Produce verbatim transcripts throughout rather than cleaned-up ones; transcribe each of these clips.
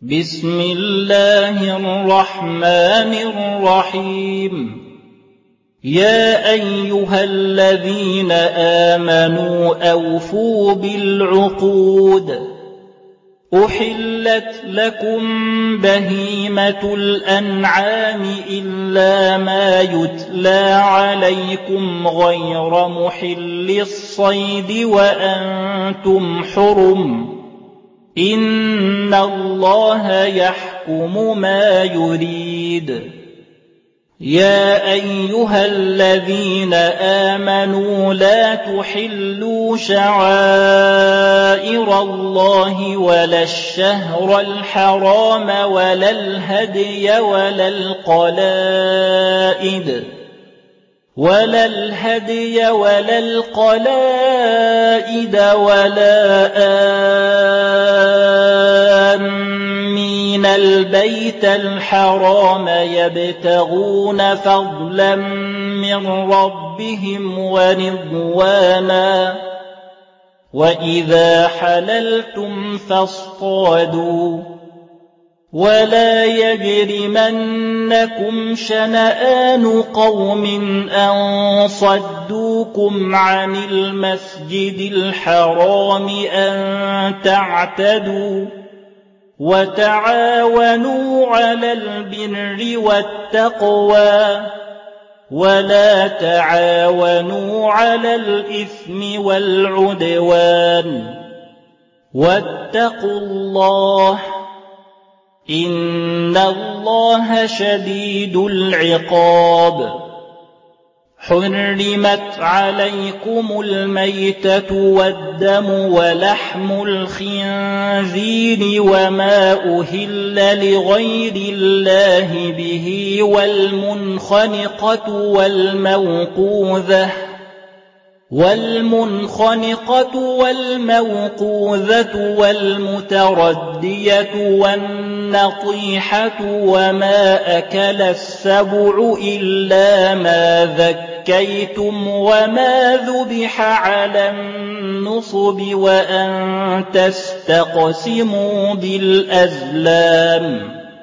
بسم الله الرحمن الرحيم يا أيها الذين آمنوا أوفوا بالعقود أحلت لكم بهيمة الأنعام إلا ما يتلى عليكم غير محل الصيد وأنتم حرم إن الله يحكم ما يريد يا أيها الذين آمنوا لا تحلوا شعائر الله ولا الشهر الحرام ولا الهدي ولا القلائد ولا الهدي ولا القلائد ولا آمين البيت الحرام يبتغون فضلا من ربهم ورضوانا وإذا حللتم فاصطادوا ولا يجرمنكم شنآن قوم أن صدوكم عن المسجد الحرام أن تعتدوا وتعاونوا على البر والتقوى ولا تعاونوا على الإثم والعدوان واتقوا الله إن الله شديد العقاب حرمت عليكم الميتة والدم ولحم الخنزير وما أهل لغير الله به والمنخنقة والموقوذة والمنخنقة والموقوذة والمتردية والنطيحة وما أكل السبع إلا ما ذكيتم وما ذبح على النصب وأن تستقسموا بالأزلام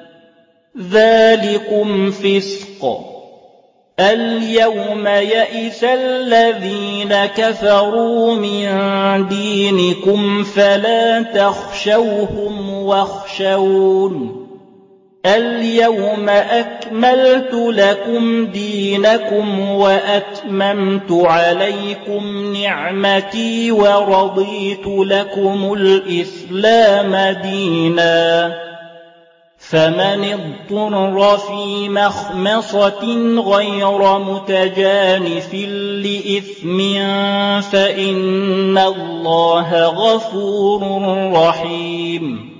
ذلكم فسق اليوم يئس الذين كفروا من دينكم فلا تخشوهم واخشون اليوم أكملت لكم دينكم وأتممت عليكم نعمتي ورضيت لكم الإسلام دينا فمن اضطر في مخمصة غير متجانف لإثم فإن الله غفور رحيم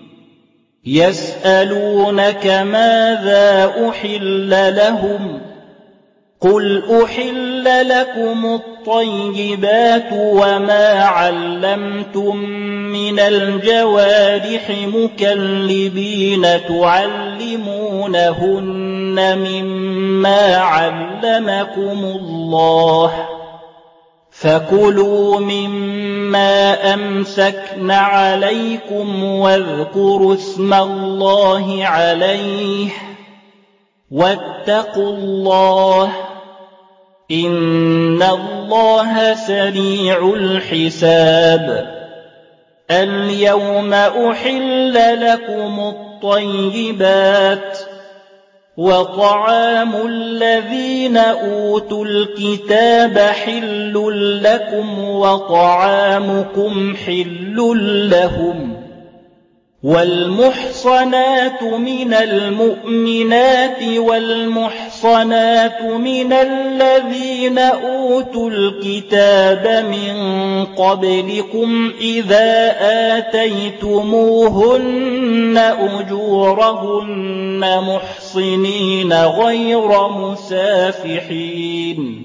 يسألونك ماذا أحل لهم قل أحل لكم الطيبات وما علمتم من الجوارح مكلبين تعلمونهن مما علمكم الله فكلوا مما أمسكن عليكم واذكروا اسم الله عليه واتقوا الله إن الله سريع الحساب اليوم أحل لكم الطيبات وطعام الذين أوتوا الكتاب حل لكم وطعامكم حل لهم والمحصنات من المؤمنات والمحصنات من الذين أوتوا الكتاب من قبلكم إذا آتيتموهن أجورهن محصنين غير مسافحين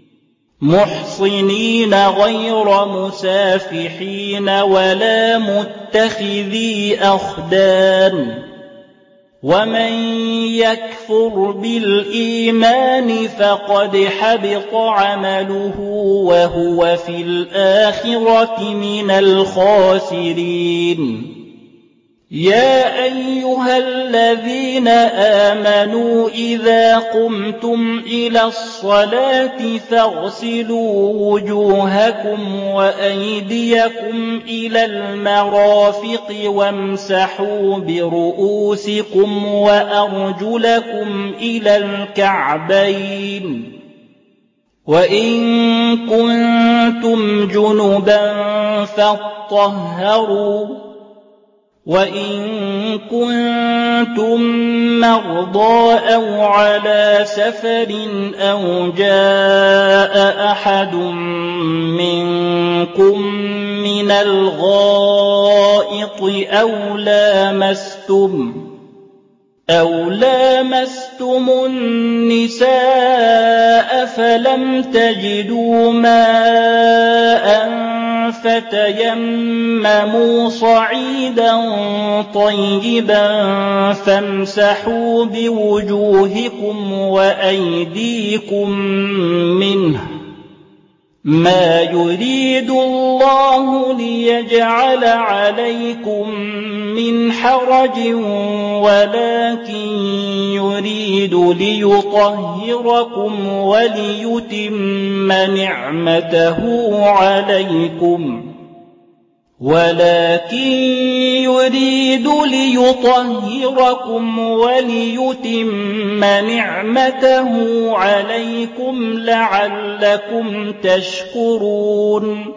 محصنين غير مسافحين ولا متخذي أخدان ومن يكفر بالإيمان فقد حبط عمله وهو في الآخرة من الخاسرين يا أيها الذين آمنوا إذا قمتم إلى الصلاة فاغسلوا وجوهكم وأيديكم إلى المرافق وامسحوا برؤوسكم وأرجلكم إلى الكعبين وإن كنتم جنبا فاطهروا وإن كنتم مرضى أو على سفر أو جاء أحد منكم من الغائط أو لامستم أو لامستم النساء فلم تجدوا ماء فتيمموا صعيدا طيبا فامسحوا بوجوهكم وأيديكم منه ما يريد الله ليجعل عليكم من حرج ولكن يريد ليطهركم وليتم نعمته عليكم ولكن يريد ليطهركم وليتم نعمته عليكم لعلكم تشكرون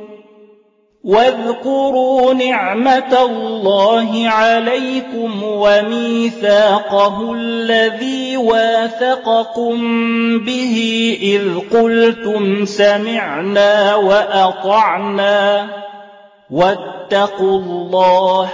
واذكروا نعمة الله عليكم وميثاقه الذي واثقكم به إذ قلتم سمعنا وأطعنا واتقوا الله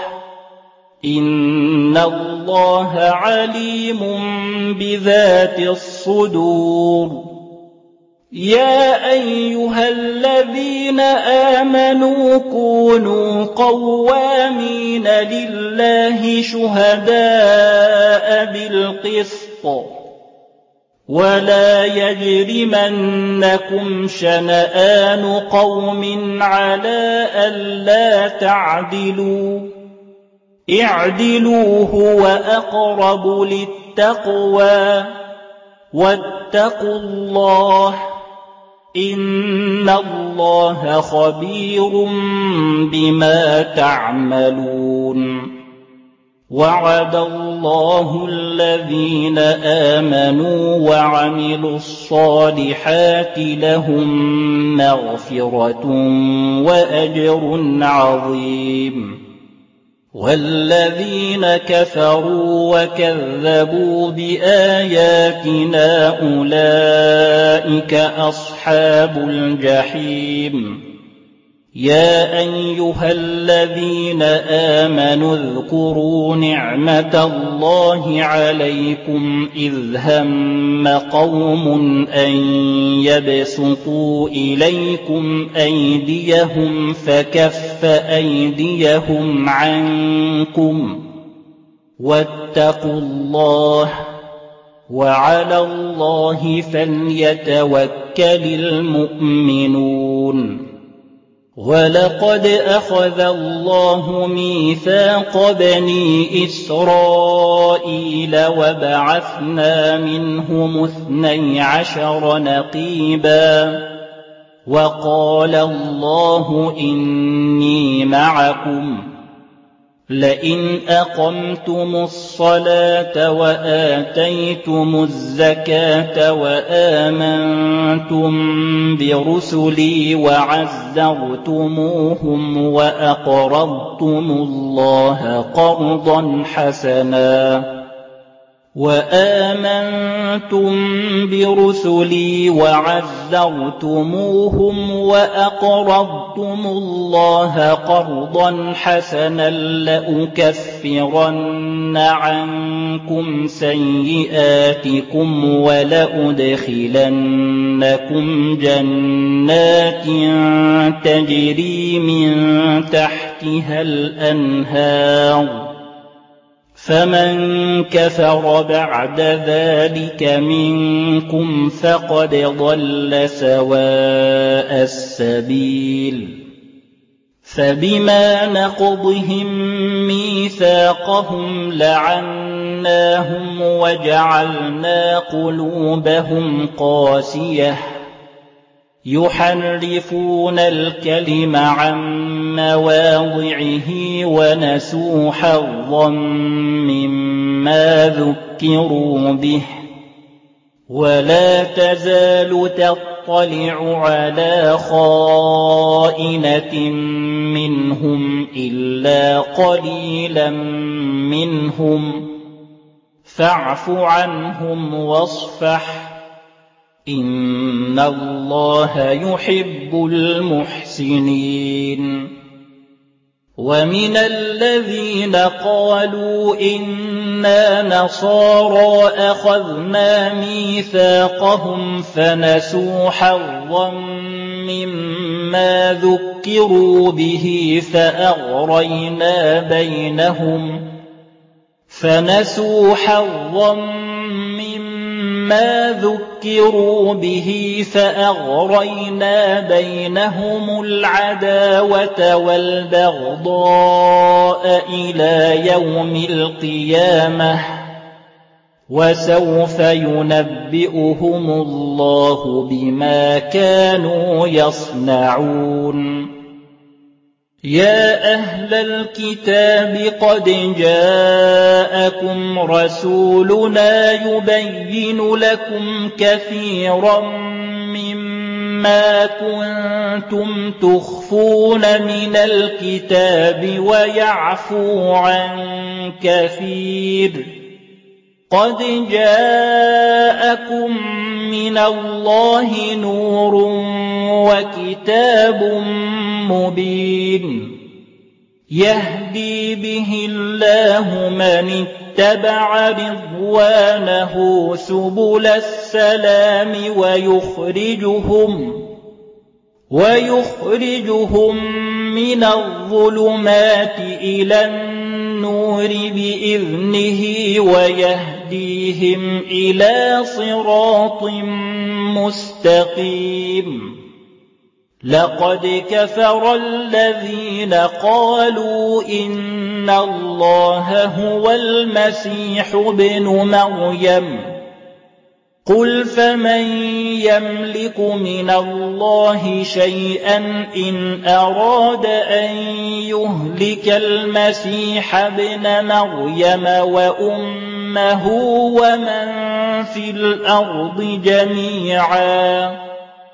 إن الله عليم بذات الصدور يا أيها الذين آمنوا كونوا قوامين لله شهداء بالقسط ولا يجرمنكم شنآن قوم على ألا تعدلوا اعدلوا هو أقرب للتقوى واتقوا الله إن الله خبير بما تعملون وعد الله الذين آمنوا وعملوا الصالحات لهم مغفرة وأجر عظيم والذين كفروا وكذبوا بآياتنا أولئك أصحاب الجحيم يا أيها الذين آمنوا اذكروا نعمة الله عليكم إذ هم قوم أن يبسطوا إليكم أيديهم فكف أيديهم عنكم واتقوا الله وعلى الله فليتوكل المؤمنون ولقد أخذ الله ميثاق بني إسرائيل وبعثنا منهم اثني عشر نقيبا وقال الله إني معكم لئن أقمتم الصلاة وآتيتم الزكاة وآمنتم برسلي وعزرتموهم وأقرضتم الله قرضا حسنا وآمنتم برسلي وعزرتموهم وأقرضتم الله قرضا حسنا لأكفرن عنكم سيئاتكم ولأدخلنكم جنات تجري من تحتها الأنهار فمن كفر بعد ذلك منكم فقد ضل سواء السبيل فبما نقضهم ميثاقهم لعناهم وجعلنا قلوبهم قاسية يحرفون الكلم عن مواضعه ونسوا حظا مما ذكروا به ولا تزال تطلع على خائنة منهم إلا قليلا منهم فاعف عنهم واصفح إن الله يحب المحسنين ومن الذين قالوا إنا نصارى أخذنا ميثاقهم فنسوا حظا مما ذكروا به فأغرينا بينهم فنسوا حظا مما ذكروا به فأغرينا بينهم العداوة والبغضاء إلى يوم القيامة وسوف ينبئهم الله بما كانوا يصنعون يا أهل الكتاب قد جاءكم رسولنا يبين لكم كثيرا مما كنتم تخفون من الكتاب ويعفو عن كثير قد جاءكم من الله نور وكتاب مبين يهدي به الله من اتبع رضوانه سبل السلام ويخرجهم ويخرجهم من الظلمات إلى النور بإذنه ويهديهم إلى صراط مستقيم لقد كفر الذين قالوا إن الله هو المسيح ابن مريم قل فمن يملك من الله شيئا إن أراد أن يهلك المسيح ابن مريم وأمه ومن في الأرض جميعا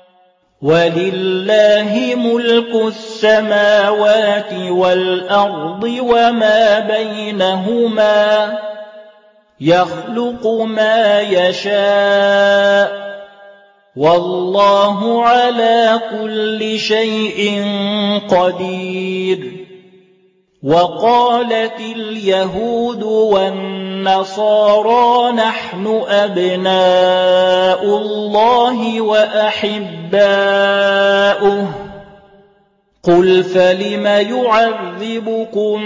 ولله ملك السماوات والأرض وما بينهما يخلق ما يشاء والله على كل شيء قدير وقالت اليهود والنصارى نحن أبناء الله وأحباؤه قل فلم يعذبكم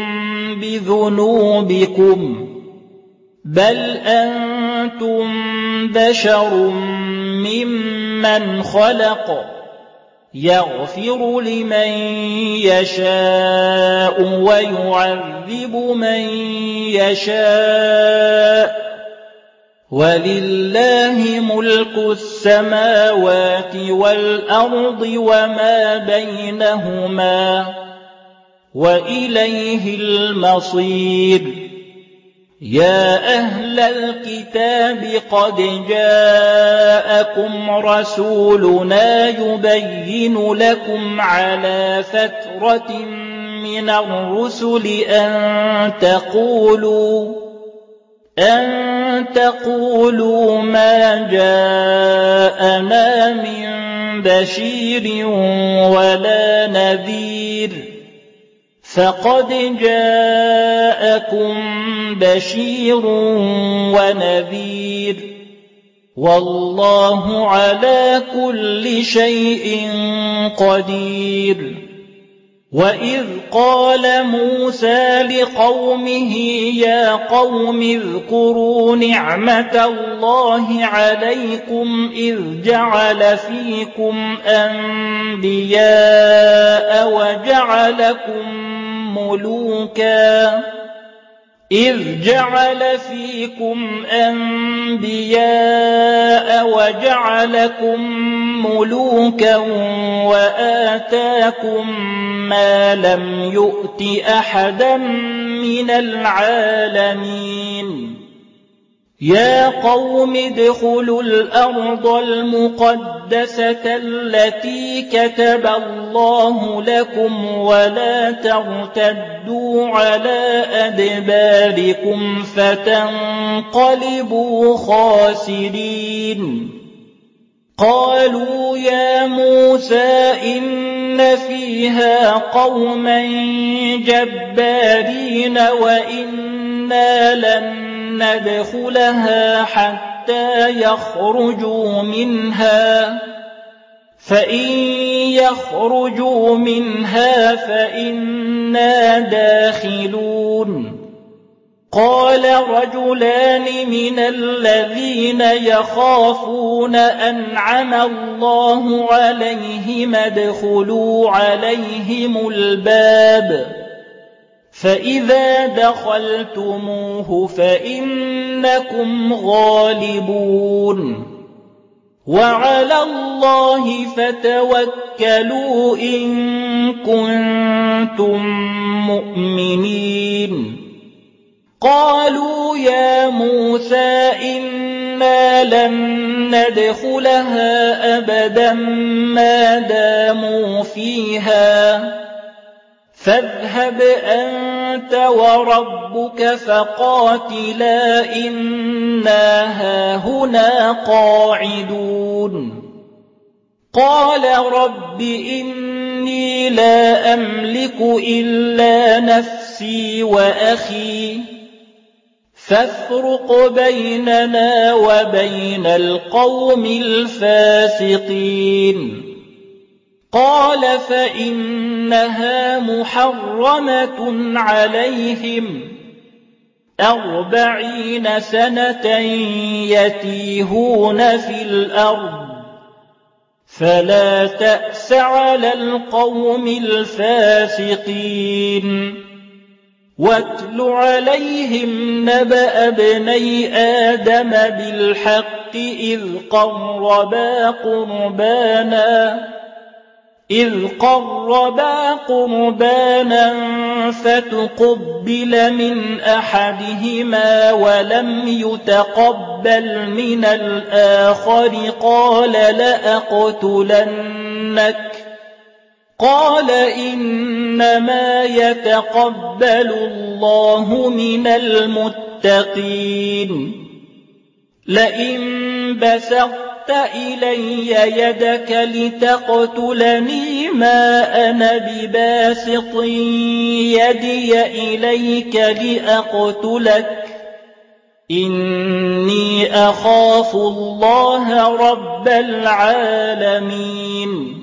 بذنوبكم بل أنتم بشر ممن خلق يغفر لمن يشاء ويعذب من يشاء ولله ملك السماوات والأرض وما بينهما وإليه المصير يا أهل الكتاب قد جاءكم رسولنا يبين لكم على فترة من الرسل أن تقولوا أن تقولوا ما جاءنا من بشير ولا نذير فقد جاءكم بشير ونذير والله على كل شيء قدير وَإِذْ قَالَ مُوسَىٰ لِقَوْمِهِ يَا قَوْمِ اذْكُرُوا نِعْمَةَ اللَّهِ عَلَيْكُمْ إِذْ جَعَلَ فِيكُمْ أَنبِيَاءَ وَجَعَلَكُم مُّلُوكًا إِذْ جَعَلَ فِيكُمْ أَنبِيَاءَ وَجَعَلَكُم مُّلُوكًا وَآتَاكُم مَّا لَمْ يُؤْتِ أَحَدًا مِّنَ الْعَالَمِينَ يَا قَوْمِ ادْخُلُوا الْأَرْضَ الْمُقَدَّسَةَ الَّتِي كَتَبَ اللَّهُ لَكُمْ وَلَا تَرْتَدُّوا عَلَىٰ أَدْبَارِكُمْ فَتَنقَلِبُوا خَاسِرِينَ قَالُوا يَا مُوسَىٰ إِنَّ فِيهَا قَوْمًا جَبَّارِينَ وَإِنَّا لَن نَّدْخُلَهَا حَتَّىٰ يَخْرُجُوا مِنْهَا فَإِن يَخْرُجُوا مِنْهَا فَإِنَّا دَاخِلُونَ قَالَ رَجُلَانِ مِنَ الَّذِينَ يَخَافُونَ أَنْعَمَ اللَّهُ عَلَيْهِمْ ادْخُلُوا عَلَيْهِمُ الْبَابَ فَإِذَا دَخَلْتُمُوهُ فَإِنَّكُمْ غَالِبُونَ وَعَلَى اللَّهِ فَتَوَكَّلُوا إِن كُنتُم مُّؤْمِنِينَ قَالُوا يَا مُوسَىٰ إِنَّا لَن نَّدْخُلَهَا أَبَدًا مَّا دَامُوا فِيهَا فَاذْهَبْ أَنتَ وَرَبُّكَ فَقَاتِلَا إِنَّا هَاهُنَا قَاعِدُونَ قَالَ رَبِّ إِنِّي لَا أَمْلِكُ إِلَّا نَفْسِي وَأَخِي فَافْرُقْ بَيْنَنَا وَبَيْنَ الْقَوْمِ الْفَاسِقِينَ قَالَ فَإِنَّهَا مُحَرَّمَةٌ عَلَيْهِمْ أَرْبَعِينَ سَنَةً يَتِيهُونَ فِي الْأَرْضِ فَلَا تَأْسَ عَلَى الْقَوْمِ الْفَاسِقِينَ وَاتْلُ عَلَيْهِمْ نَبَأَ ابْنَيْ آدَمَ بِالْحَقِّ إِذْ قَرَّبَا قُرْبَانًا إِذْ قَرَّبَا قُرْبَانًا فَتُقُبِّلَ مِنْ أَحَدِهِمَا وَلَمْ يُتَقَبَّلْ مِنَ الْآخَرِ قَالَ لَأَقْتُلَنَّكَ قَالَ إِنَّمَا يَتَقَبَّلُ اللَّهُ مِنَ الْمُتَّقِينَ لَئِن بَسَطتَ إِلَيَّ يَدَكَ لِتَقْتُلَنِي مَا أَنَا بِبَاسِطٍ يَدِيَ إِلَيْكَ لِأَقْتُلَكَ إِنِّي أَخَافُ اللَّهَ رَبَّ الْعَالَمِينَ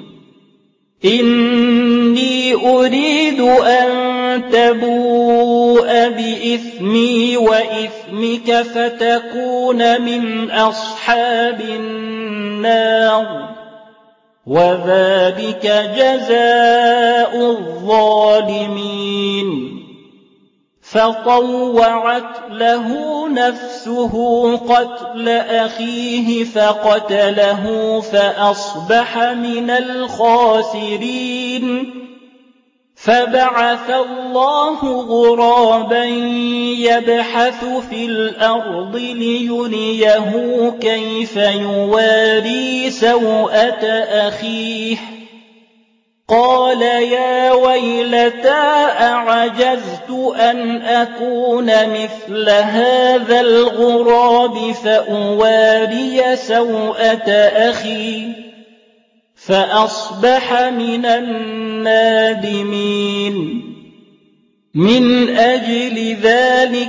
إِنِّي أُرِيدُ أَن تَبُوءَ بِإِثْمِي وَإِثْمِكَ فَتَكُونَ مِنْ أَصْحَابِ النَّارِ وَذَلِكَ جَزَاءُ الظَّالِمِينَ فَطَوَّعَتْ لَهُ نَفْسُهُ قَتْلَ أَخِيهِ فَقَتَلَهُ فَأَصْبَحَ مِنَ الْخَاسِرِينَ فَبَعَثَ اللَّهُ غُرَابًا يَبْحَثُ فِي الْأَرْضِ لِيُرِيَهُ كَيْفَ يُوَارِي سَوْءَةَ أَخِيهِ قَالَ يَا وَيْلَتَا أَعَجَزْتُ أَنْ أَكُونَ مِثْلَ هَذَا الْغُرَابِ فَأُوَارِيَ سَوْءَةَ أَخِي فَأَصْبَحَ مِنَ النَّادِمِينَ مِنْ أَجْلِ ذَلِكَ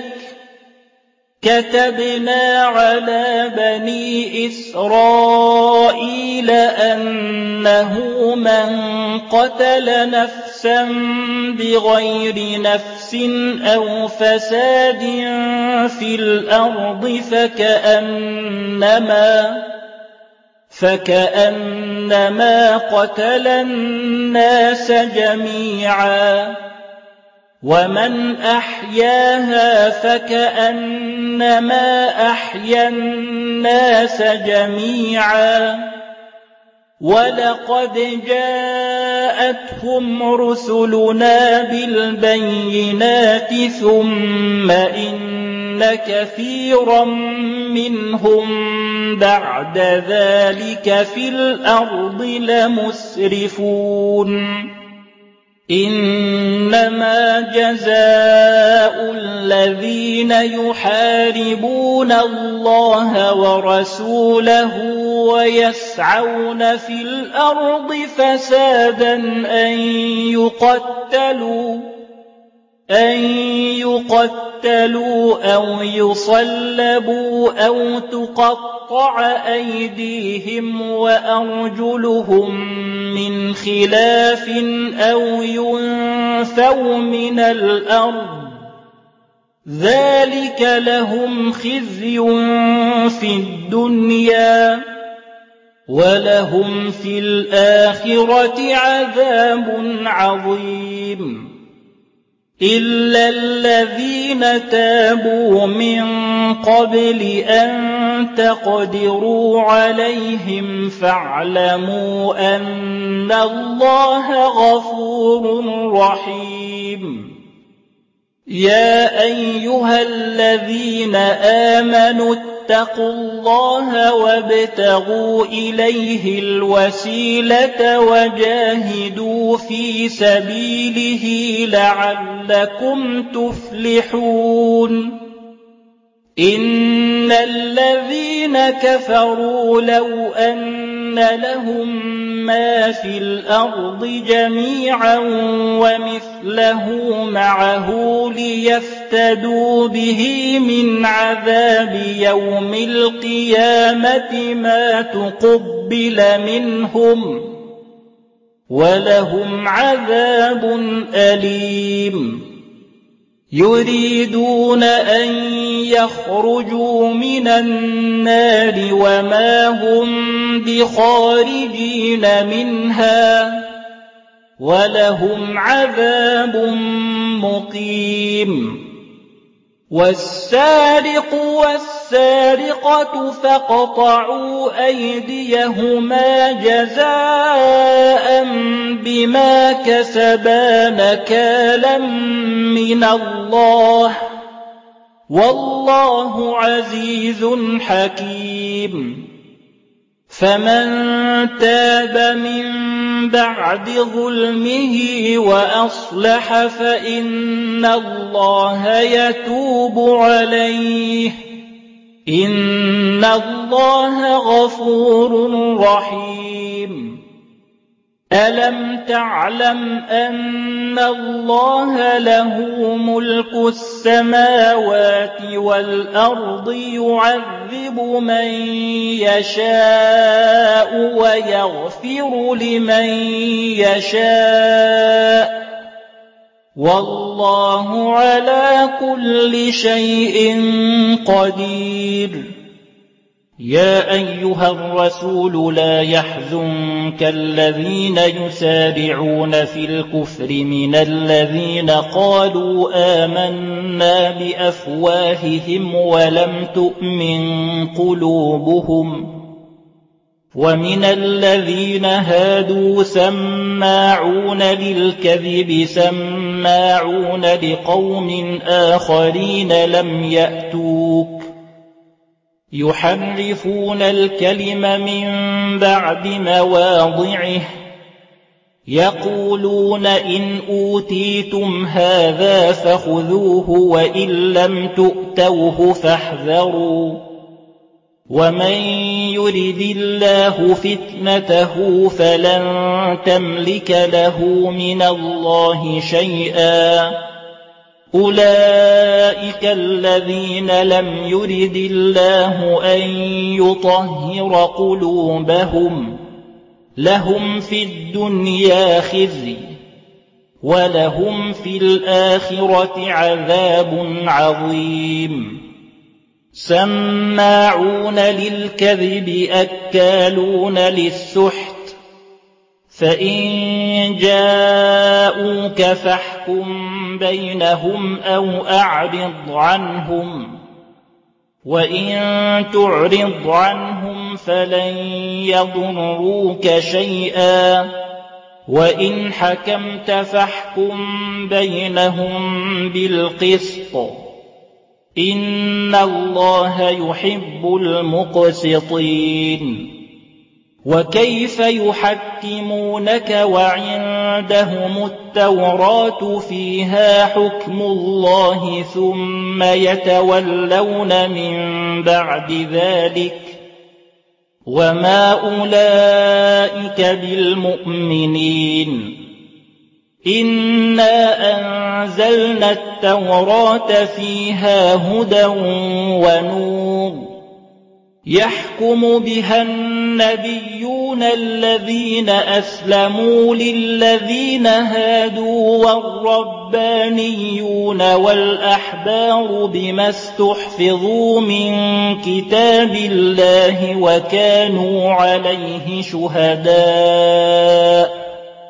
كَتَبْنَا عَلَى بَنِي إِسْرَائِيلَ أَنَّهُ مَنْ قَتَلَ نَفْسًا نفسا بغير نفس أو فساد في الأرض فكأنما فكأنما قتل الناس جميعا ومن أحياها فكأنما أحيا الناس جميعا ولقد جاءتهم رسلنا بالبينات ثم إن كثيرا منهم بعد ذلك في الأرض لمسرفون إنما جزاء الذين يحاربون الله ورسوله ويسعون في الأرض فسادا أن يقتلوا أن يقتلوا أو يصلبوا أو تقطع أيديهم وأرجلهم من خلاف أو ينفوا من الأرض ذلك لهم خزي في الدنيا ولهم في الآخرة عذاب عظيم إلا الذين تابوا من قبل أن تقدروا عليهم فاعلموا أن الله غفور رحيم يا أيها الذين آمنوا اتقوا الله وابتغوا إليه الوسيلة وجاهدوا في سبيله لعلكم تفلحون إن الذين كفروا لو أن لهم ما في الأرض جميعا ومثله معه ليفتدوا به من عذاب يوم القيامة ما تقبل منهم ولهم عذاب أليم يريدون أن يخرجوا من النار وما هم بخارجين منها ولهم عذاب مقيم والسارق والسارقة فاقطعوا أيديهما جزاء بما كسبا نكالا من الله والله عزيز حكيم فمن تاب من بعد ظلمه وأصلح فإن الله يتوب عليه إن الله غفور رحيم ألم تعلم أن الله له ملك السماوات والأرض يعذب من يشاء ويغفر لمن يشاء والله على كل شيء قدير يا أيها الرسول لا يحزنك الذين يسارعون في الكفر من الذين قالوا آمنا بأفواههم ولم تؤمن قلوبهم ومن الذين هادوا سماعون للكذب سماعون لقوم آخرين لم يأتوك يحرفون الكلم من بعد مواضعه يقولون إن أوتيتم هذا فخذوه وإن لم تؤتوه فاحذروا ومن يرد الله فتنته فلن تملك له من الله شيئا أولئك الذين لم يرد الله أن يطهر قلوبهم لهم في الدنيا خزي وَلَهُمْ فِي الْآخِرَةِ عَذَابٌ عَظِيمٌ سَمَّاعُونَ لِلْكَذِبِ أَكَّالُونَ لِلسُّحْتِ فَإِن جَاءُوكَ فَاحْكُم بَيْنَهُمْ أَوْ أَعْرِضْ عَنْهُمْ وَإِن تُعْرِضْ عَنْهُمْ فَلَن يَضُرُّوكَ شَيْئًا وَإِنْ حَكَمْتَ فَاحْكُم بَيْنَهُم بِالْقِسْطِ إِنَّ اللَّهَ يُحِبُّ الْمُقْسِطِينَ وَكَيْفَ يُحَكِّمُونَكَ وَعِندَهُمُ التَّوْرَاةُ فِيهَا حُكْمُ اللَّهِ ثُمَّ يَتَوَلَّوْنَ مِن بَعْدِ ذَلِكَ وَمَا أُولَئِكَ بِالْمُؤْمِنِينَ إِنَّا أَنزَلْنَا التَّوْرَاةَ فِيهَا هُدًى وَنُورٌ يَحْكُمُ بِهَا النَّبِيُّونَ الَّذِينَ أَسْلَمُوا لِلَّذِينَ هَادُوا وَالرَّبَّانِيُّونَ وَالْأَحْبَارُ بِمَا اسْتُحْفِظُوا مِن كِتَابِ اللَّهِ وَكَانُوا عَلَيْهِ شُهَدَاءَ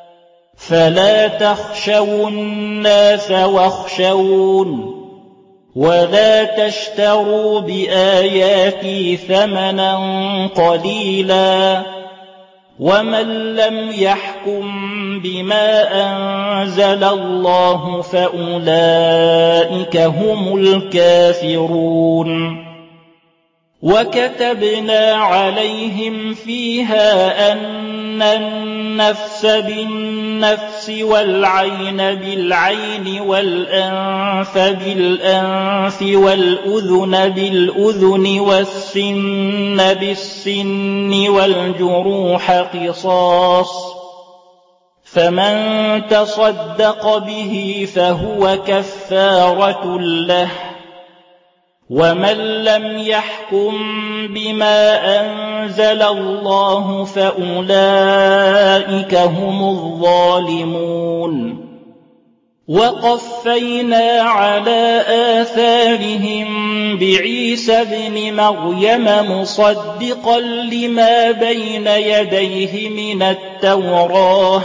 فَلَا تَخْشَوُا النَّاسَ وَاخْشَوْنِ وَلَا تَشْتَرُوا بِآيَاتِي ثَمَنًا قَلِيلًا وَمَن لَّمْ يَحْكُم بِمَا أَنزَلَ اللَّهُ فَأُولَٰئِكَ هُمُ الْكَافِرُونَ وَكَتَبْنَا عَلَيْهِمْ فِيهَا أَنَّ النَّفْسَ بِالنَّفْسِ وَالْعَيْنَ بِالْعَيْنِ وَالْأَنفَ بِالْأَنفِ وَالْأُذُنَ بِالْأُذُنِ وَالسِّنَّ بِالسِّنِّ وَالْجُرُوحَ قِصَاصٌ فَمَن تَصَدَّقَ بِهِ فَهُوَ كَفَّارَةٌ لَّهُ وَمَن لَّمْ يَحْكُم بِمَا أَنزَلَ اللَّهُ فَأُولَٰئِكَ هُمُ الظَّالِمُونَ وَقَفَّيْنَا عَلَىٰ آثَارِهِم بِعِيسَى ابْنِ مَرْيَمَ مُصَدِّقًا لِّمَا بَيْنَ يَدَيْهِ مِنَ التَّوْرَاةِ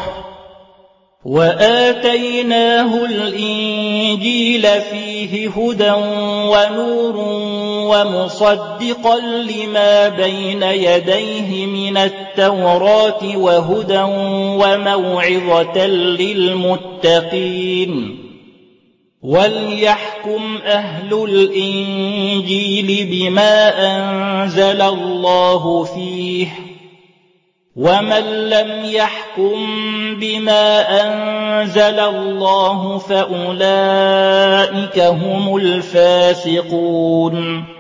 وَآتَيْنَاهُ الْإِنجِيلَ فِيهِ هُدًى وَنُورٌ وَمُصَدِّقًا لِّمَا بَيْنَ يَدَيْهِ مِنَ التَّوْرَاةِ وَهُدًى وَمَوْعِظَةً لِّلْمُتَّقِينَ وَلْيَحْكُمْ أَهْلُ الْإِنجِيلِ بِمَا أَنزَلَ اللَّهُ فِيهِ وَمَن لَّمْ يَحْكُم بِمَا أَنزَلَ اللَّهُ فَأُولَٰئِكَ هُمُ الْفَاسِقُونَ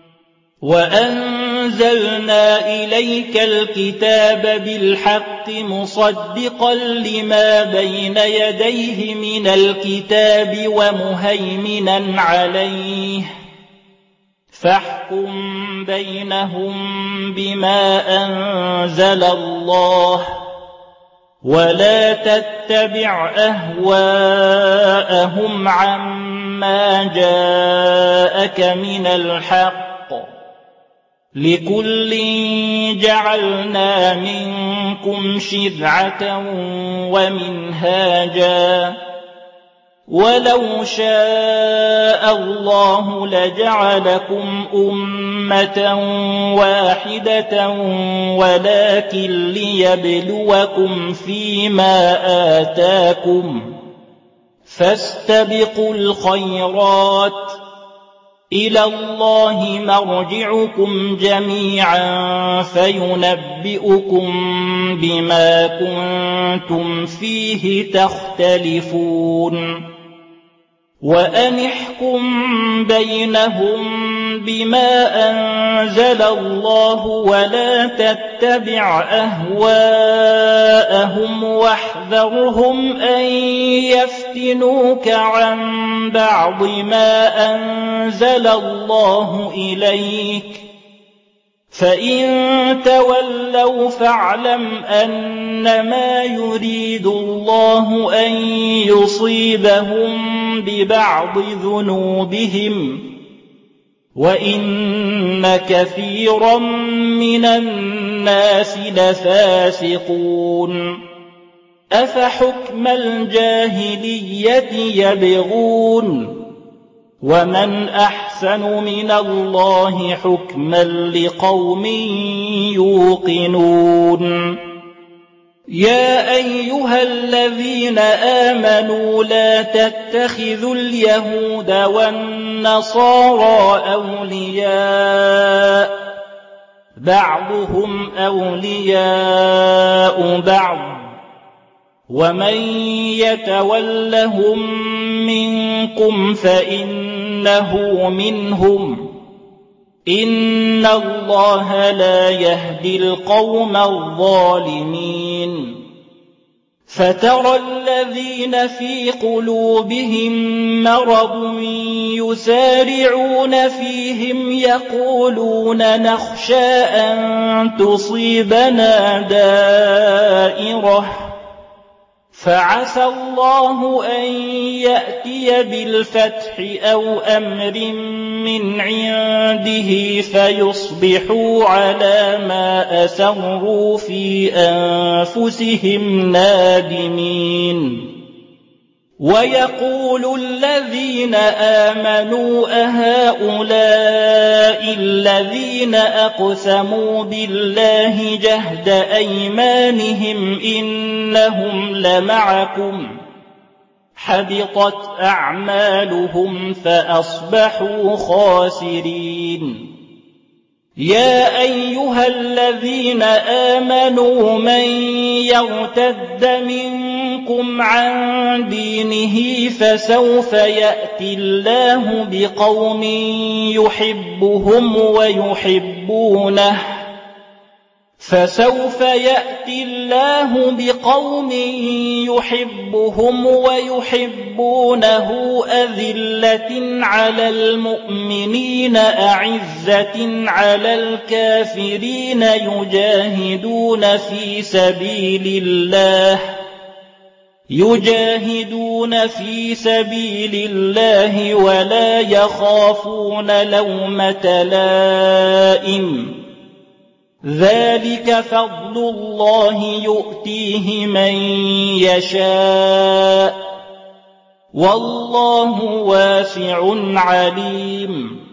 وَأَنزَلْنَا إِلَيْكَ الْكِتَابَ بِالْحَقِّ مُصَدِّقًا لِّمَا بَيْنَ يَدَيْهِ مِنَ الْكِتَابِ وَمُهَيْمِنًا عَلَيْهِ فَاحْكُم بَيْنَهُم بِمَا أَنزَلَ اللَّهُ وَلَا تَتَّبِعْ أَهْوَاءَهُمْ عَمَّا جَاءَكَ مِنَ الْحَقِّ لِكُلٍّ جَعَلْنَا مِنكُمْ شِرْعَةً وَمِنْهَاجًا وَلَوْ شَاءَ اللَّهُ لَجَعَلَكُمْ أُمَّةً وَاحِدَةً وَلَٰكِن لِّيَبْلُوَكُمْ فِيمَا آتَاكُمْ فَاسْتَبِقُوا الْخَيْرَاتِ إِلَى اللَّهِ مَرْجِعُكُمْ جَمِيعًا فَيُنَبِّئُكُم بِمَا كُنتُمْ فِيهِ تَخْتَلِفُونَ وَأَنِ احْكُم بَيْنَهُم بِمَا أَنزَلَ اللَّهُ وَلَا تَتَّبِعْ أَهْوَاءَهُمْ وَاحْذَرْهُمْ أَن يَفْتِنُوكَ عَن بَعْضِ مَا أَنزَلَ اللَّهُ إِلَيْكَ فإن تولوا فاعلم أنما يريد الله أن يصيبهم ببعض ذنوبهم وإن كثيرا من الناس لفاسقون أفحكم الجاهلية يبغون ومن أحسن من الله حكما لقوم يوقنون يا أيها الذين آمنوا لا تتخذوا اليهود والنصارى أولياء بعضهم أولياء بعض ومن يتولهم منكم فإنه منهم إن الله لا يهدي القوم الظالمين فترى الذين في قلوبهم مرض يسارعون فيهم يقولون نخشى أن تصيبنا دائرة فعسى الله أن يأتي بالفتح أو أمر من عنده فيصبحوا على ما أسروا في أنفسهم نادمين ويقول الذين آمنوا أهؤلاء الذين أقسموا بالله جهد أيمانهم إنهم لمعكم حبطت أعمالهم فأصبحوا خاسرين يا أيها الذين آمنوا من يرتد منكم عن دينه فسوف يأتي الله بقوم يحبهم ويحبونه فسوف يأتي الله بقوم يحبهم ويحبونه أذلة على المؤمنين أعزة على الكافرين يجاهدون في سبيل الله يجاهدون في سبيل الله ولا يخافون لومة لائم ذلك فضل الله يؤتيه من يشاء والله واسع عليم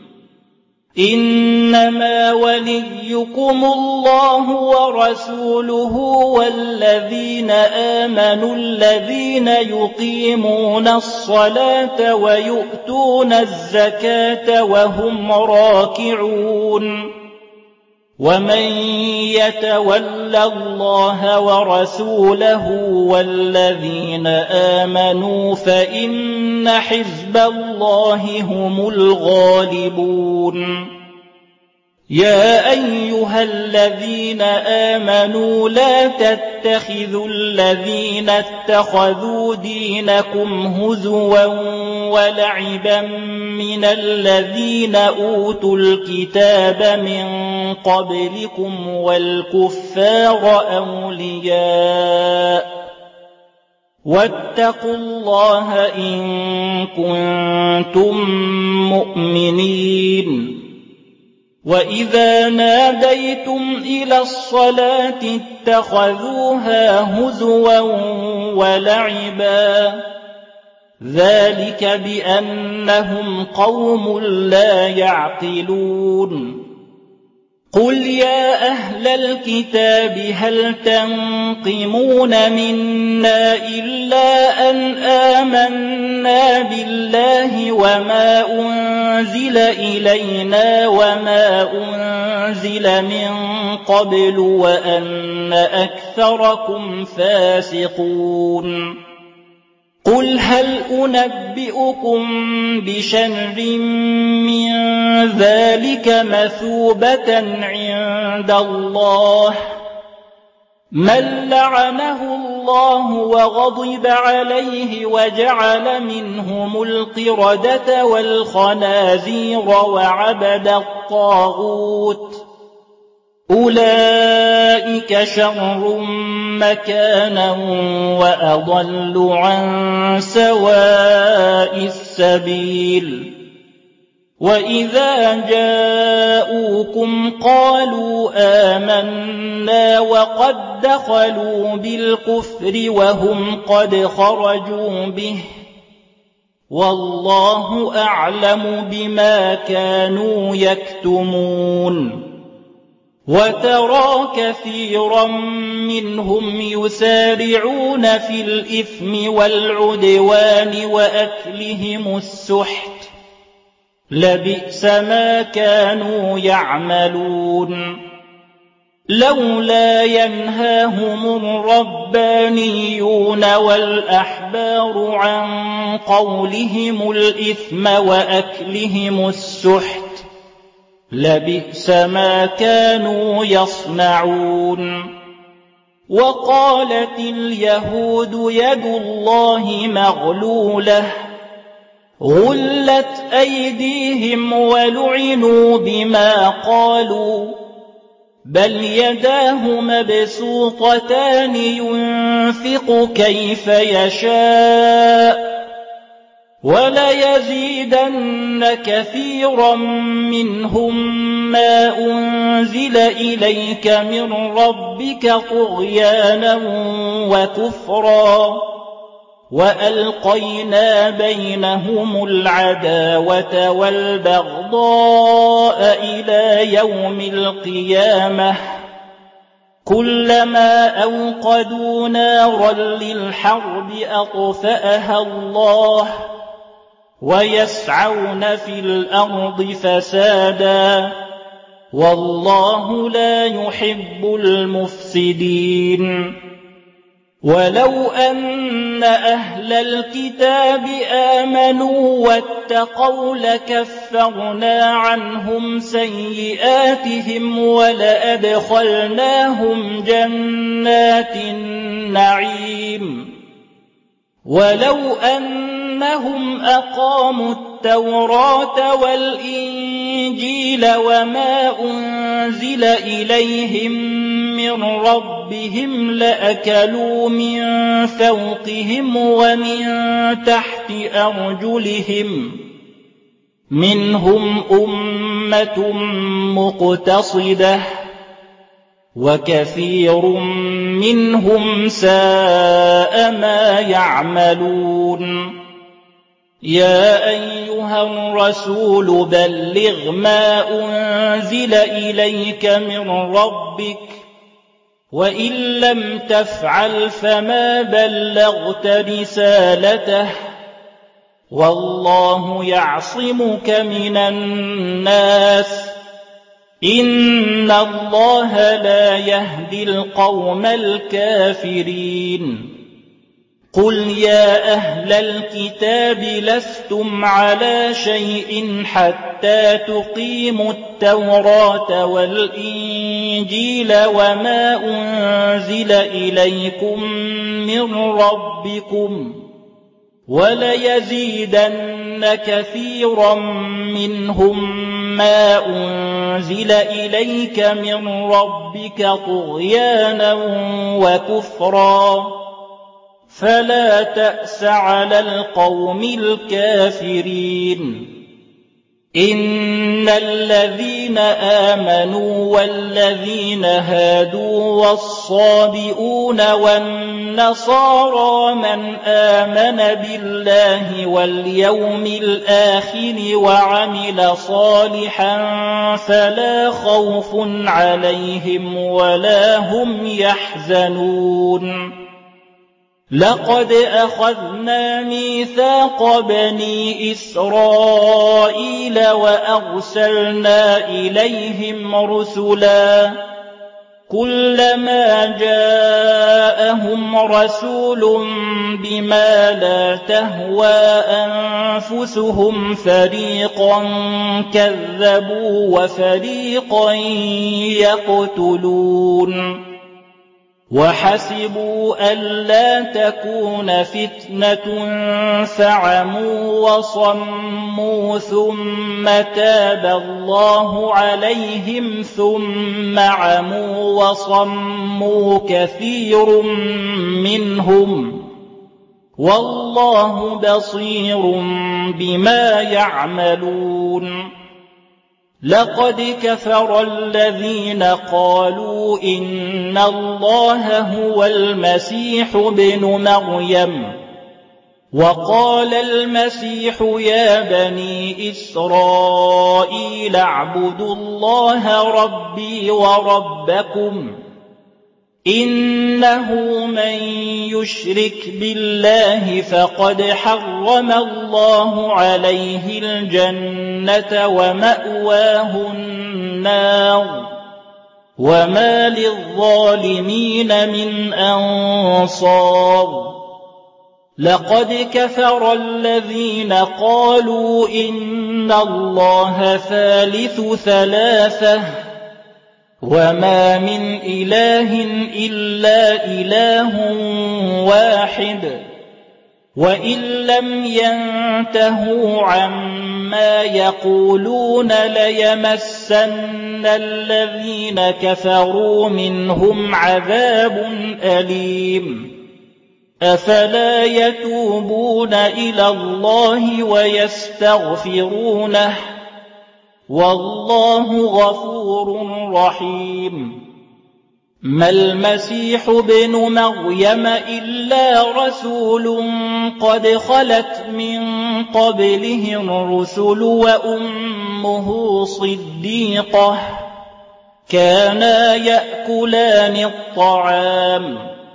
إنما وليكم الله ورسوله والذين آمنوا الذين يقيمون الصلاة ويؤتون الزكاة وهم راكعون ومن يتول الله ورسوله والذين آمنوا فإن حزب الله هم الغالبون يا أيها الذين آمنوا لا تتخذوا الذين اتخذوا دينكم هزوا ولعبا من الذين أوتوا الكتاب من قبلكم والكفار أولياء واتقوا الله إن كنتم مؤمنين وإذا ناديتم إلى الصلاة اتخذوها هزوا ولعبا ذلك بأنهم قوم لا يعقلون قل يا أهل الكتاب هل تنقمون منا إلا أن آمنا بالله وما أنزل إلينا وما أنزل من قبل وأن أكثركم فاسقون قل هل أنبئكم بشر من ذلك مثوبة عند الله من لعنه الله وغضب عليه وجعل منهم القردة والخنازير وعبد الطاغوت أولئك شر مكانا وأضل عن سواء السبيل وإذا جاءوكم قالوا آمنا وقد دخلوا بالكفر وهم قد خرجوا به والله أعلم بما كانوا يكتمون وترى كثيرا منهم يسارعون في الإثم والعدوان وأكلهم السحت لبئس ما كانوا يعملون لولا ينهاهم الربانيون والأحبار عن قولهم الإثم وأكلهم السحت لبئس ما كانوا يصنعون وقالت اليهود يد الله مغلولة غلت أيديهم ولعنوا بما قالوا بل يداه مبسوطتان ينفق كيف يشاء وليزيدن كثيرا منهم ما أنزل إليك من ربك طغيانا وكفرا وألقينا بينهم العداوة والبغضاء إلى يوم القيامة كلما أوقدوا نارا للحرب أطفأها الله ويسعون في الأرض فسادا والله لا يحب المفسدين ولو أن أهل الكتاب آمنوا واتقوا لكفرنا عنهم سيئاتهم ولأدخلناهم جنات النعيم ولو أنهم أقاموا التوراة والإنجيل وما أنزل إليهم من ربهم لأكلوا من فوقهم ومن تحت أرجلهم منهم أمة مقتصدة وكثير منهم ساء ما يعملون يا أيها الرسول بلغ ما أنزل إليك من ربك وإن لم تفعل فما بلغت رسالته والله يعصمك من الناس إن الله لا يهدي القوم الكافرين قل يا أهل الكتاب لستم على شيء حتى تقيموا التوراة والإنجيل وما أنزل إليكم من ربكم وليزيدن كثيرا منهم ما أنزل إليك من ربك طغيانا وكفرا فلا تأس على القوم الكافرين إن الذين آمنوا والذين هادوا والصابئون والنصارى من آمن بالله واليوم الآخر وعمل صالحا فلا خوف عليهم ولا هم يحزنون لقد أخذنا ميثاق بني إسرائيل وأرسلنا إليهم رسلا كلما جاءهم رسول بما لا تهوى أنفسهم فريقا كذبوا وفريقا يقتلون وحسبوا ألا تكون فتنة فعموا وصموا ثم تاب الله عليهم ثم عموا وصموا كثير منهم والله بصير بما يعملون لقد كفر الذين قالوا إن الله هو المسيح ابن مريم وقال المسيح يا بني إسرائيل اعبدوا الله ربي وربكم إنه من يشرك بالله فقد حرم الله عليه الجنة ومأواه النار وما للظالمين من أنصار لقد كفر الذين قالوا إن الله ثالث ثلاثة وما من إله إلا إله واحد وإن لم ينتهوا عما يقولون ليمسن الذين كفروا منهم عذاب أليم أفلا يتوبون إلى الله ويستغفرونه والله غفور رحيم ما المسيح ابن مريم إلا رسول قد خلت من قبله الرسل وأمه صديقة كانا يأكلان الطعام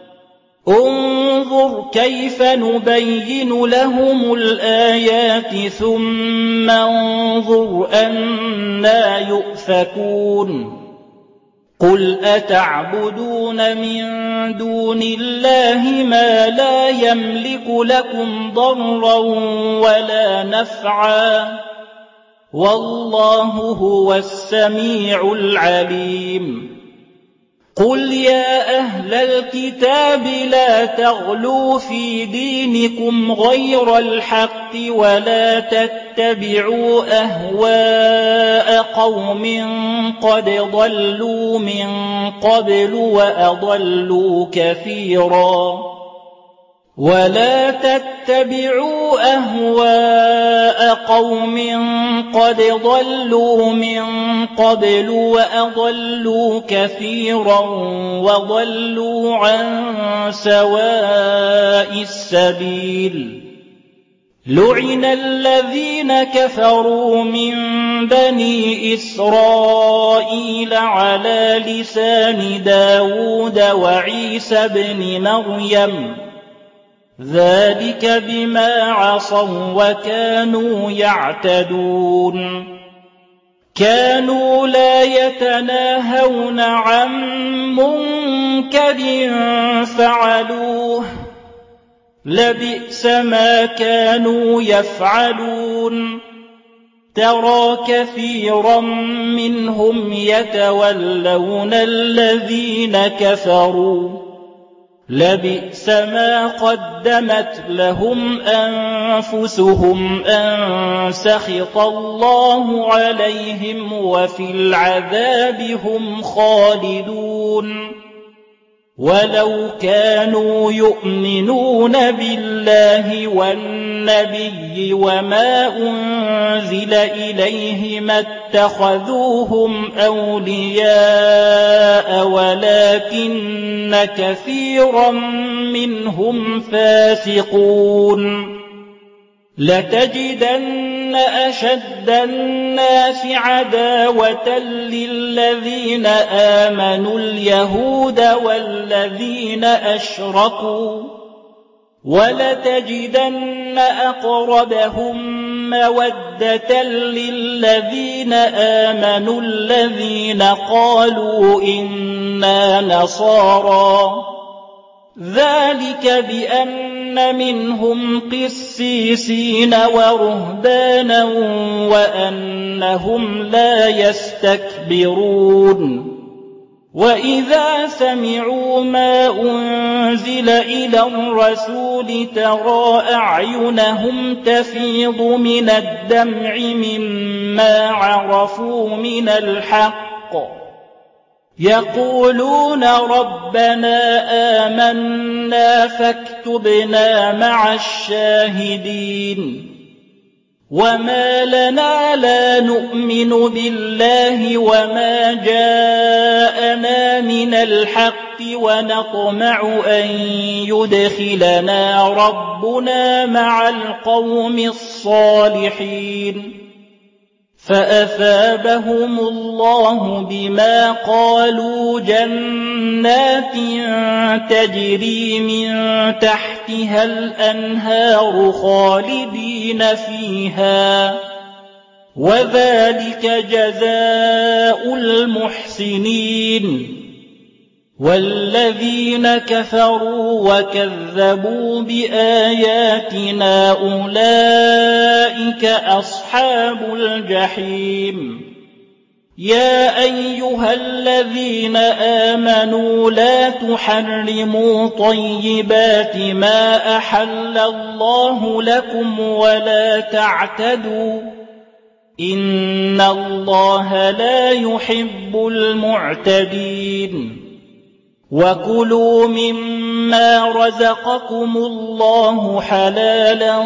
انظر كيف نبين لهم الآيات ثم انظر أنى يؤفكون قل أتعبدون من دون الله ما لا يملك لكم ضرا ولا نفعا والله هو السميع العليم قل يا أهل الكتاب لا تغلوا في دينكم غير الحق ولا تتبعوا أهواء قوم قد ضلوا من قبل وأضلوا كثيرا ولا تتبعوا أهواء قوم قد ضلوا من قبل وأضلوا كثيرا وضلوا عن سواء السبيل لعن الذين كفروا من بني إسرائيل على لسان داود وعيسى بن مريم ذلك بما عصوا وكانوا يعتدون كانوا لا يتناهون عن منكر فعلوه لبئس ما كانوا يفعلون ترى كثيرا منهم يتولون الذين كفروا لبئس ما قدمت لهم أنفسهم أن سخط الله عليهم وفي العذاب هم خالدون ولو كانوا يؤمنون بالله والنبي وما أنزل إليه ما اتخذوهم أولياء ولكن كثيرا منهم فاسقون لتجدن أشد الناس عداوة للذين آمنوا اليهود والذين أشركوا ولتجدن أقربهم مودة للذين آمنوا الذين قالوا إنا نصارى ذلك بأن منهم قسيسين ورهبانا وأنهم لا يستكبرون وَإِذَا سَمِعُوا مَا أُنزِلَ إِلَى الرَّسُولِ تَرَىٰ أَعْيُنَهُمْ تَفِيضُ مِنَ الدَّمْعِ مِمَّا عَرَفُوا مِنَ الْحَقِّ يَقُولُونَ رَبَّنَا آمَنَّا فَاكْتُبْنَا مَعَ الشَّاهِدِينَ وَمَا لَنَا لَا نُؤْمِنُ بِاللَّهِ وَمَا جَاءَنَا مِنَ الْحَقِّ وَنَطْمَعُ أَن يُدْخِلَنَا رَبُّنَا مَعَ الْقَوْمِ الصَّالِحِينَ فَأَثَابَهُمُ اللَّهُ بِمَا قَالُوا جَنَّاتٍ تَجْرِي مِن تَحْتِهَا الْأَنْهَارُ خَالِدِينَ فِيهَا وَذَلِكَ جَزَاءُ الْمُحْسِنِينَ وَالَّذِينَ كَفَرُوا وَكَذَّبُوا بِآيَاتِنَا أُولَئِكَ أَصْحَابُ الْجَحِيمِ يَا أَيُّهَا الَّذِينَ آمَنُوا لَا تُحَرِّمُوا طَيِّبَاتِ مَا أَحَلَّ اللَّهُ لَكُمْ وَلَا تَعْتَدُوا إِنَّ اللَّهَ لَا يُحِبُّ الْمُعْتَدِينَ وَكُلُوا مِمَّا رَزَقَكُمُ اللَّهُ حَلَالًا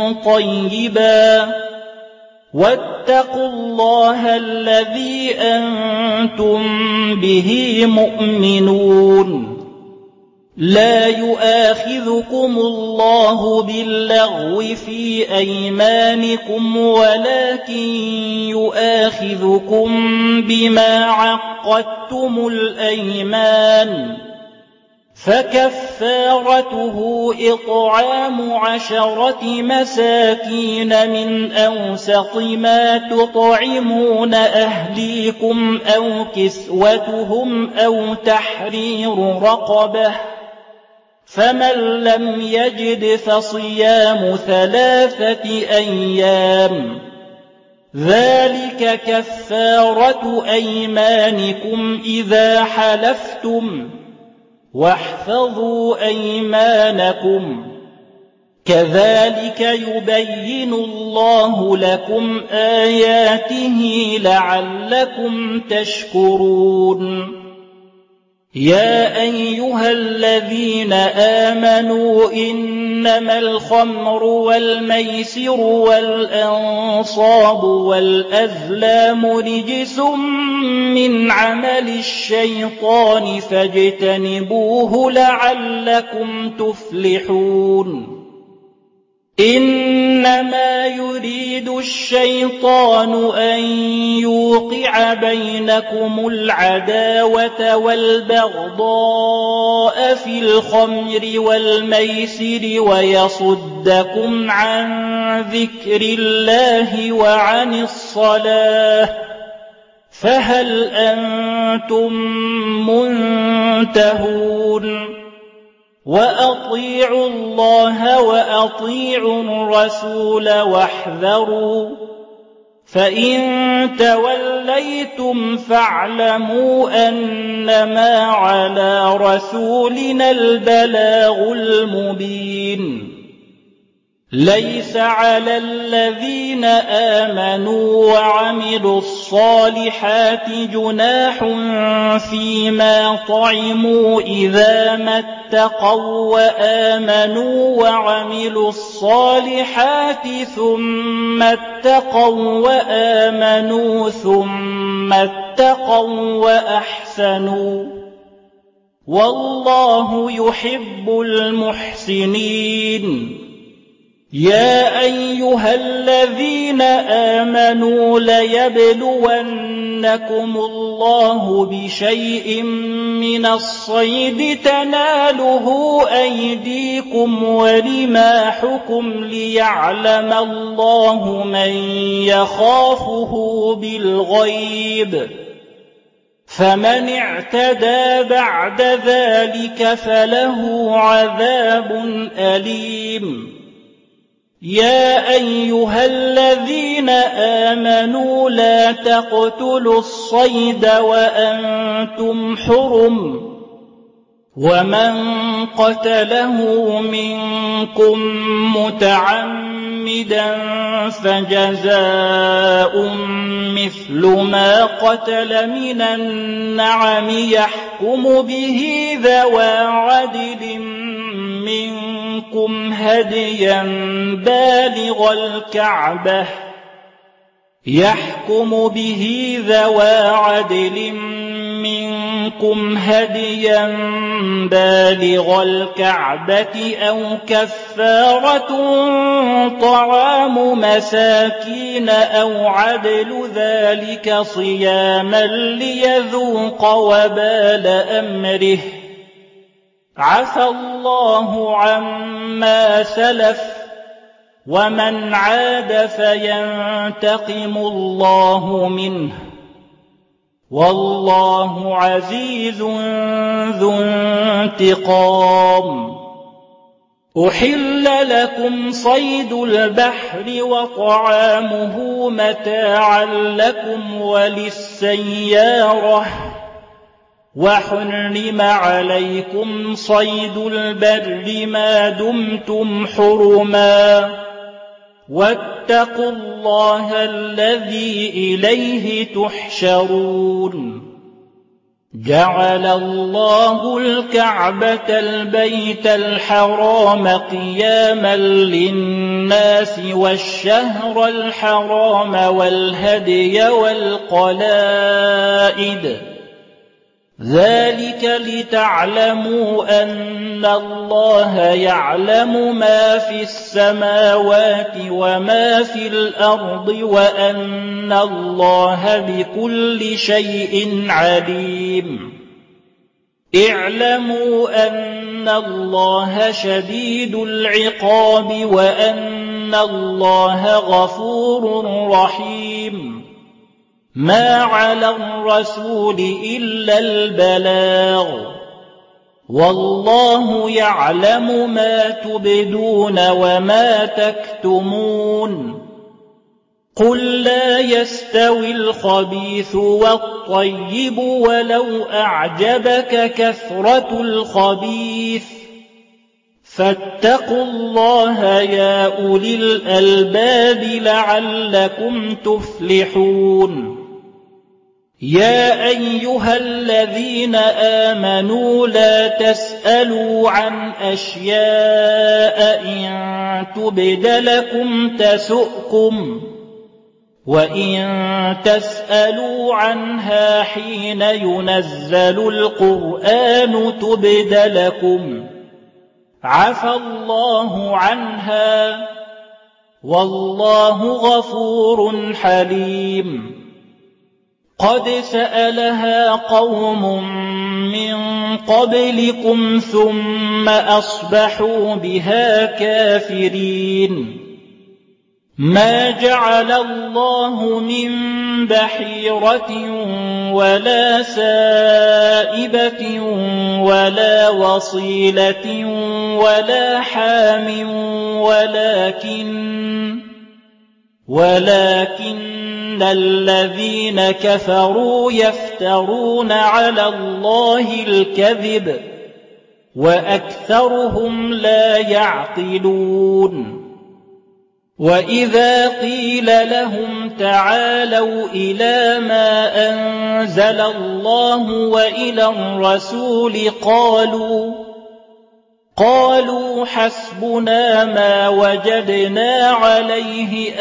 طَيِّبًا وَاتَّقُوا اللَّهَ الَّذِي أَنتُم بِهِ مُؤْمِنُونَ لَا يُؤَاخِذُكُمُ اللَّهُ بِاللَّغْوِ فِي أَيْمَانِكُمْ وَلَكِن يُؤَاخِذُكُم بِمَا عَقَّدتُّمُ الْأَيْمَانَ فَكَفَّارَتُهُ إِطْعَامُ عَشَرَةِ مَسَاكِينَ مِنْ أَوْسَطِ مَا تُطْعِمُونَ أَهْلِيكُمْ أَوْ كِسْوَتُهُمْ أَوْ تَحْرِيرُ رَقَبَةٍ فَمَن لَّمْ يَجِدْ فَصِيَامُ ثَلَاثَةِ أَيَّامٍ ذَلِكَ كَفَّارَةُ أَيْمَانِكُمْ إِذَا حَلَفْتُمْ وَاحْفَظُوا أَيْمَانَكُمْ كَذَلِكَ يُبَيِّنُ اللَّهُ لَكُمْ آيَاتِهِ لَعَلَّكُمْ تَشْكُرُونَ يَا أَيُّهَا الَّذِينَ آمَنُوا إِنَّمَا الْخَمْرُ وَالْمَيْسِرُ وَالْأَنصَابُ وَالْأَزْلَامُ رِجْسٌ مِّنْ عَمَلِ الشَّيْطَانِ فَاجْتَنِبُوهُ لَعَلَّكُمْ تُفْلِحُونَ إِنَّمَا يُرِيدُ الشَّيْطَانُ أَن يُوقِعَ بَيْنَكُمُ الْعَدَاوَةَ وَالْبَغْضَاءَ فِي الْخَمْرِ وَالْمَيْسِرِ وَيَصُدَّكُمْ عَن ذِكْرِ اللَّهِ وَعَنِ الصَّلَاةِ فَهَلْ أَنتُم مُّنتَهُونَ وَأَطِيعُوا اللَّهَ وَأَطِيعُوا الرَّسُولَ وَاحْذَرُوا فَإِن تَوَلَّيْتُمْ فَاعْلَمُوا أَنَّمَا عَلَىٰ رَسُولِنَا الْبَلَاغُ الْمُبِينُ لَيْسَ عَلَى الَّذِينَ آمَنُوا وَعَمِلُوا الصَّالِحَاتِ جُنَاحٌ فِيمَا طَعِمُوا إِذَا مَا اتَّقَوا وَّآمَنُوا وَعَمِلُوا الصَّالِحَاتِ ثُمَّ اتَّقَوا وَّآمَنُوا ثُمَّ اتَّقَوا وَّأَحْسَنُوا وَاللَّهُ يُحِبُّ الْمُحْسِنِينَ يَا أَيُّهَا الَّذِينَ آمَنُوا لَيَبْلُوَنَّكُمُ اللَّهُ بِشَيْءٍ مِّنَ الصَّيْدِ تَنَالُهُ أَيْدِيكُمْ وَرِمَاحُكُمْ لِيَعْلَمَ اللَّهُ مَن يَخَافُهُ بِالْغَيْبِ فَمَنِ اعْتَدَىٰ بَعْدَ ذَٰلِكَ فَلَهُ عَذَابٌ أَلِيمٌ يا أيها الذين آمنوا لا تقتلوا الصيد وأنتم حرم ومن قتله منكم متعمدا فجزاء مثل ما قتل من النعم يحكم به ذوى عدل منكم هديا بالغ الكعبة يحكم به ذوى عدل منكم هديا بالغ الكعبة أو كفارة طعام مساكين أو عدل ذلك صياما ليذوق وبال أمره عفى الله عما سلف ومن عاد فينتقم الله منه والله عزيز ذو انتقام أحل لكم صيد البحر وطعامه متاعا لكم وللسيارة وحرم عليكم صيد البر ما دمتم حرما واتقوا الله الذي إليه تحشرون جعل الله الكعبة البيت الحرام قياما للناس والشهر الحرام والهدي والقلائد ذلك لتعلموا أن الله يعلم ما في السماوات وما في الأرض وأن الله بكل شيء عليم اعلموا أن الله شديد العقاب وأن الله غفور رحيم ما على الرسول إلا البلاغ والله يعلم ما تبدون وما تكتمون قل لا يستوي الخبيث والطيب ولو أعجبك كثرة الخبيث فاتقوا الله يا أولي الألباب لعلكم تفلحون يا أيها الذين آمنوا لا تسألوا عن أشياء إن تبد لكم تسؤكم وإن تسألوا عنها حين ينزل القرآن تبد لكم عفى الله عنها والله غفور حليم قد سألها قوم من قبلكم ثم أصبحوا بها كافرين ما جعل الله من بحيرة ولا سائبة ولا وصيلة ولا حام ولكن ولكن الذين كفروا يفترون على الله الكذب وأكثرهم لا يعقلون وإذا قيل لهم تعالوا إلى ما أنزل الله وإلى الرسول قالوا قالوا حسبنا ما وجدنا عليه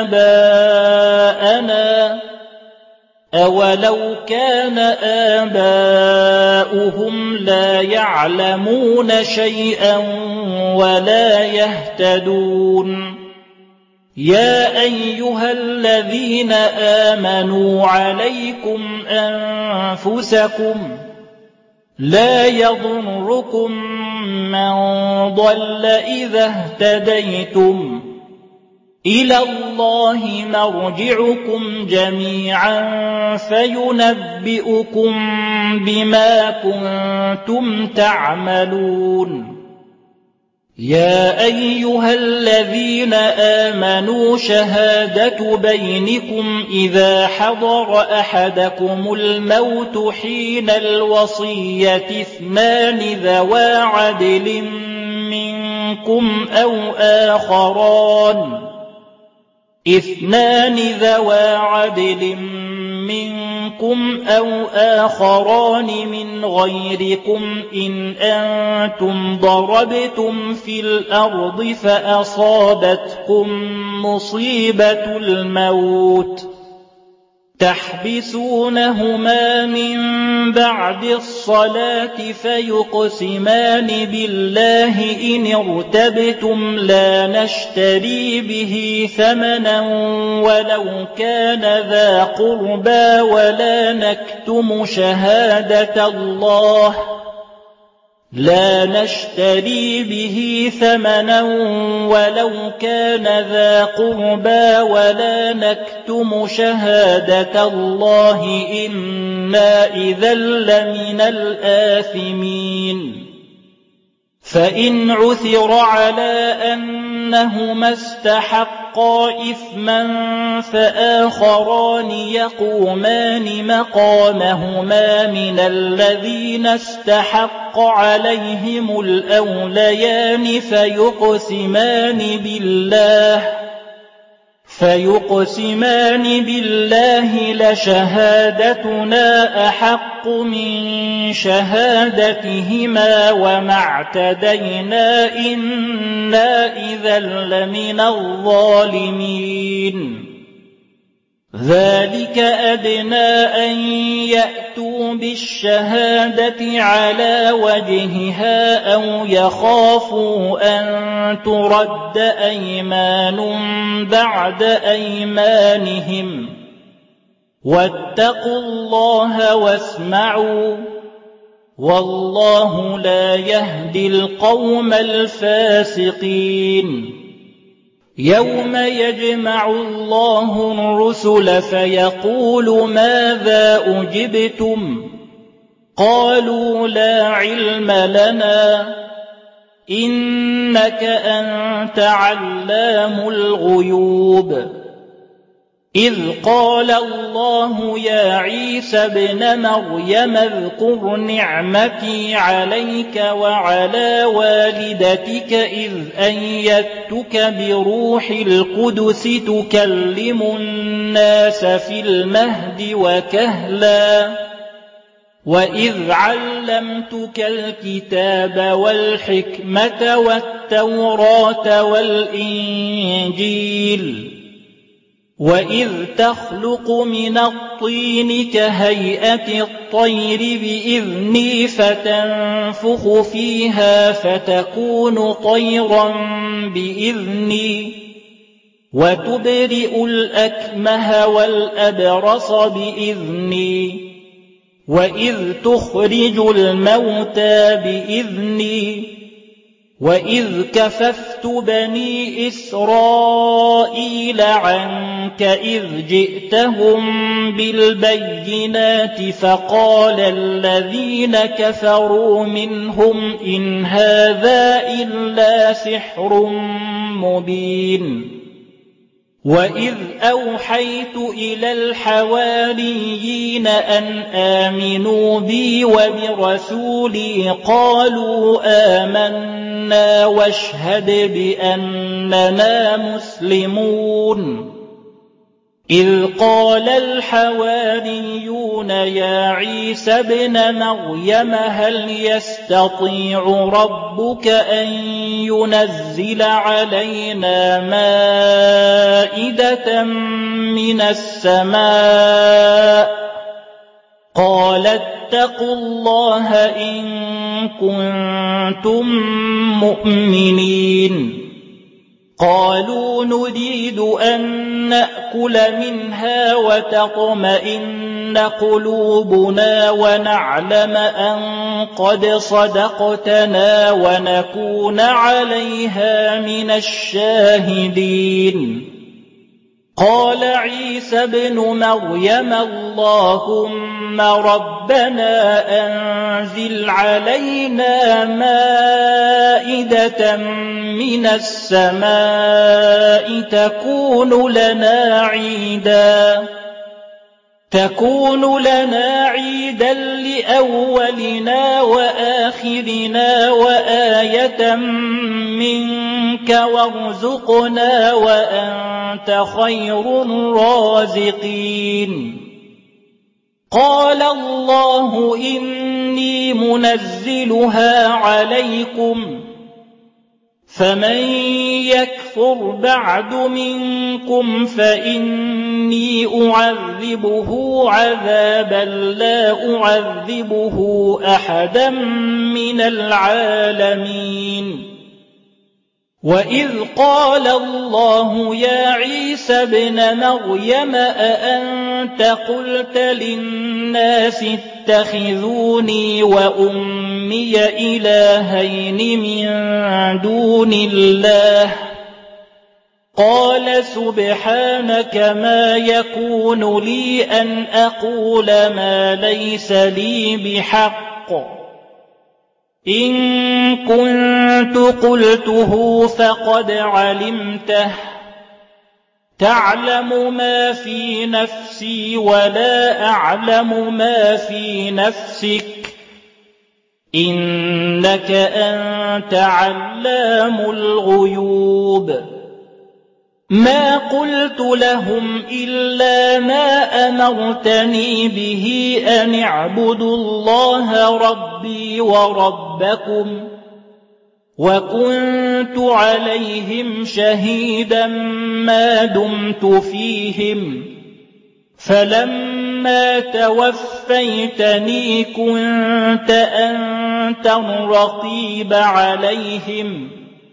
آباءنا أولو كان آباؤهم لا يعلمون شيئا ولا يهتدون يا أيها الذين آمنوا عليكم أنفسكم لا يضركم من ضل إذا اهتديتم إلى الله مرجعكم جميعا فينبئكم بما كنتم تعملون يا أيها الذين آمنوا شهادة بينكم إذا حضر أحدكم الموت حين الوصية اثنان ذوى عدل منكم أو آخران اثنان ذوى عدل منكم أو آخران من غيركم إن أنتم ضربتم في الأرض فأصابتكم مصيبة الموت تحبسونهما من بعد الصلاة فيقسمان بالله إن ارتبتم لا نشتري به ثمنا ولو كان ذا قربى ولا نكتم شهادة الله لا نشتري به ثمنا ولو كان ذا قربى ولا نكتم شهادة الله إنا إذا لمن الآثمين فإن عثر على أنهما استحقا إثما فآخران يقومان مقامهما من الذين استحق عليهم الأوليان فيقسمان بالله فيقسمان بالله لشهادتنا أحق من شهادتهما وما اعتدينا إنا إذا لمن الظالمين ذلك أدنى أن يأتوا بالشهادة على وجهها أو يخافوا أن ترد أيمان بعد أيمانهم واتقوا الله واسمعوا والله لا يهدي القوم الفاسقين يوم يجمع الله الرسل فيقول ماذا أجبتم قالوا لا علم لنا إنك أنت علام الغيوب إذ قال الله يا عيسى ابن مريم اذكر نعمتي عليك وعلى والدتك إذ أيدتك بروح القدس تكلم الناس في المهد وكهلا وإذ علمتك الكتاب والحكمة والتوراة والإنجيل وإذ تخلق من الطين كهيئة الطير بإذني فتنفخ فيها فتكون طيرا بإذني وتبرئ الأكمه والأبرص بإذني وإذ تخرج الموتى بإذني وإذ كففت بني إسرائيل عنك إذ جئتهم بالبينات فقال الذين كفروا منهم إن هذا إلا سحر مبين وإذ أوحيت إلى الحواريين أن آمنوا بي وبرسولي قالوا آمنا واشهد بأننا مسلمون إذ قال الحواريون يا عيسى ابن مريم هل يستطيع ربك أن ينزل علينا مائدة من السماء قال اتقوا الله إن كنتم مؤمنين قالوا نريد أن نأكل منها وتطمئن قلوبنا ونعلم أن قد صدقتنا ونكون عليها من الشاهدين قال عيسى ابن مريم اللهم ربنا أنزل علينا مائدة من السماء تكون لنا عيدا تكون لنا عيدا لأولنا وآخرنا وآية منك وارزقنا وأنت خير الرازقين قال الله إني منزلها عليكم فمن يكفر بعد منكم فإني أعذبه عذابا لا أعذبه أحدا من العالمين وإذ قال الله يا عيسى ابن مريم أأنت قلت للناس اتخذوني وأمي إلهين من دون الله قال سبحانك ما يكون لي أن أقول ما ليس لي بحق إن كنت قلته فقد علمته تعلم ما في نفسي ولا أعلم ما في نفسك إنك أنت علام الغيوب ما قلت لهم إلا ما أمرتني به أن اعبدوا الله ربي وربكم وكنت عليهم شهيدا ما دمت فيهم فلما توفيتني كنت أنت الرقيب عليهم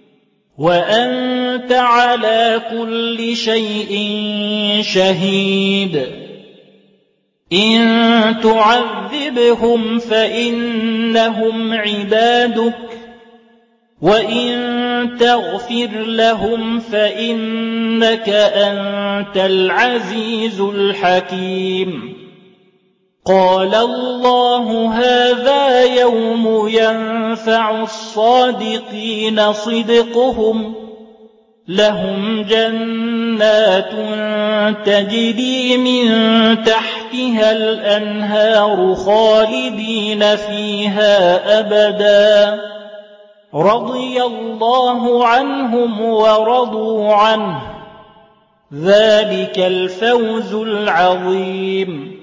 وأنت على كل شيء شهيد إن تعذبهم فإنهم عبادك وإن تغفر لهم فإنك أنت العزيز الحكيم قال الله هذا يوم ينفع الصادقين صدقهم لهم جنات تجري من تحتها الأنهار خالدين فيها أبدا رضي الله عنهم ورضوا عنه ذلك الفوز العظيم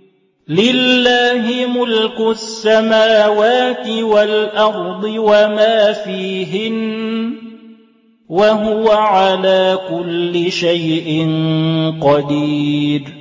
لله ملك السماوات والأرض وما فيهن وهو على كل شيء قدير